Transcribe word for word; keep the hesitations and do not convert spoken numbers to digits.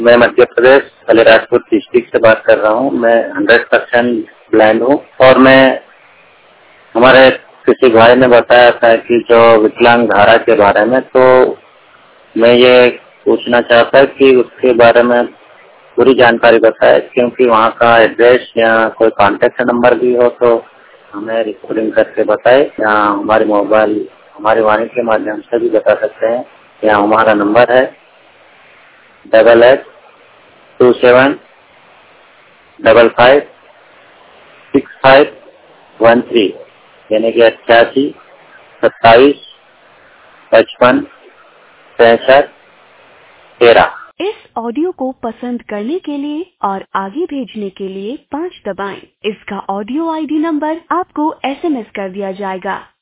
मैं मध्य प्रदेश अलीराजपुर डिस्ट्रिक्ट से बात कर रहा हूँ। मैं हंड्रेड परसेंट ब्लाइंड हूँ और मैं हमारे किसी भाई ने बताया था कि जो विकलांग धारा के बारे में, तो मैं ये पूछना चाहता कि उसके बारे में पूरी जानकारी बताए, क्योंकि वहाँ का एड्रेस या कोई कॉन्टेक्ट नंबर भी हो तो हमें रिकॉर्डिंग करके बताए, या हमारे मोबाइल हमारी वाणी के माध्यम से भी बता सकते हैं। या हमारा नंबर है double eight two seven double five six five one three, यानी कि अट्ठासी सत्ताईस पचपन पैंसठ तेरह। इस ऑडियो को पसंद करने के लिए और आगे भेजने के लिए पाँच दबाएं। इसका ऑडियो आईडी नंबर आपको एसएमएस कर दिया जाएगा।